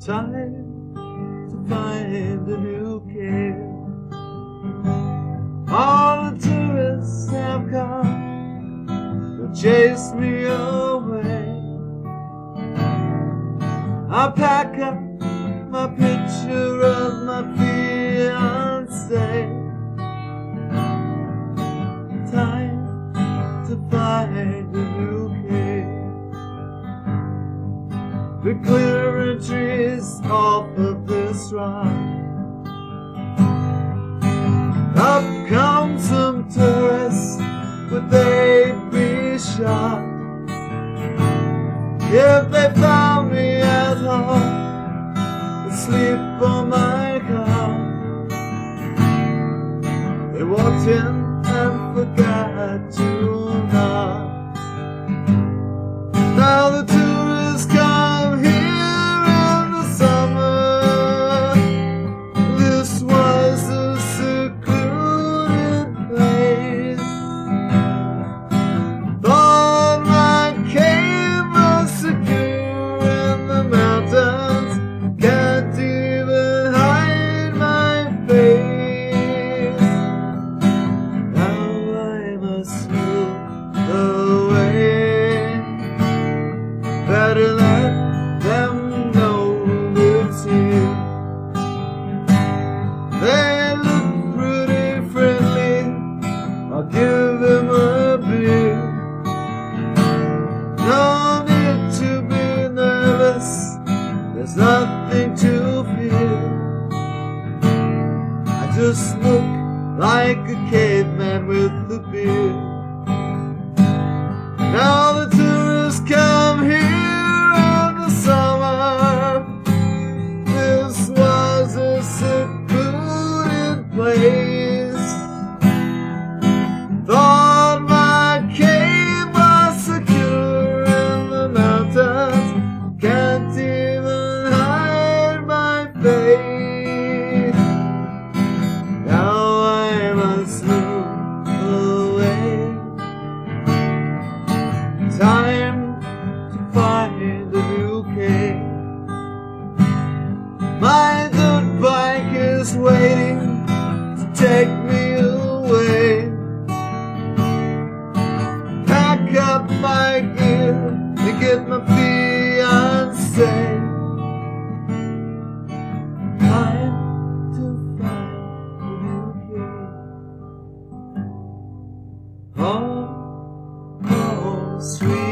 Time to find a new care. All the tourists have come to chase me away. I pack up my picture of my fiancé. Time to find a new care. We're clearing trees off of this rock. Up come some tourists, would they be shocked if they found me at home, asleep on my couch? They walked in and forgot to knock. Now the tourists come here in the summer. This was a secluded place. Thought my cave was secure in the mountains. Can't even hide my face. Now I must move away. Better let them know it's here. They look pretty friendly, I'll give them a beer. No need to be nervous, there's nothing to fear. I just look like a caveman with a beard. Now the tourists come here in the summer. This was a secluded place. Thought my cave was secure in the mountains. Can't even hide my face. Now I must move away. Time to find a new cave. My dirt bike is waiting to take me away. Pack up my gear to get my fiancé. Time to find a new cave. Oh, sweet